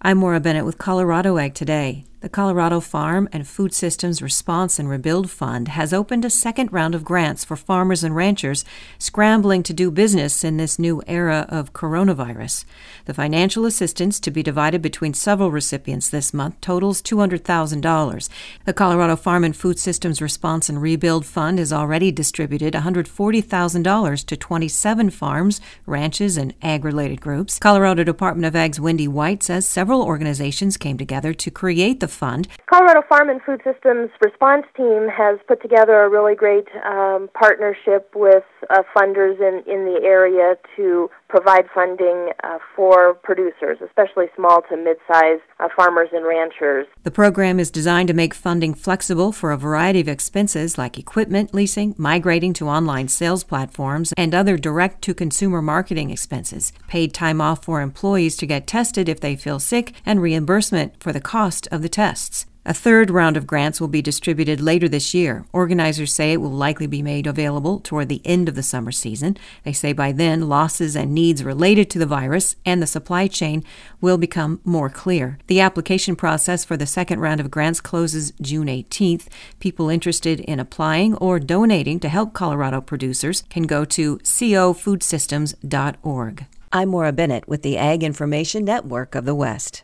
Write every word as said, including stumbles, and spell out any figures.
I'm Maura Bennett with Colorado Ag Today. The Colorado Farm and Food Systems Response and Rebuild Fund has opened a second round of grants for farmers and ranchers scrambling to do business in this new era of coronavirus. The financial assistance, to be divided between several recipients this month, totals two hundred thousand dollars. The Colorado Farm and Food Systems Response and Rebuild Fund has already distributed one hundred forty thousand dollars to twenty-seven farms, ranches, and ag-related groups. Colorado Department of Ag's Wendy White says several organizations came together to create the fund. Colorado Farm and Food Systems Response Team has put together a really great um, partnership with uh, funders in, in the area to provide funding uh, for producers, especially small to mid-size uh, farmers and ranchers. The program is designed to make funding flexible for a variety of expenses like equipment leasing, migrating to online sales platforms, and other direct-to-consumer marketing expenses, paid time off for employees to get tested if they feel sick, and reimbursement for the cost of the tests. A third round of grants will be distributed later this year. Organizers say it will likely be made available toward the end of the summer season. They say by then, losses and needs related to the virus and the supply chain will become more clear. The application process for the second round of grants closes June eighteenth. People interested in applying or donating to help Colorado producers can go to co food systems dot org. I'm Maura Bennett with the Ag Information Network of the West.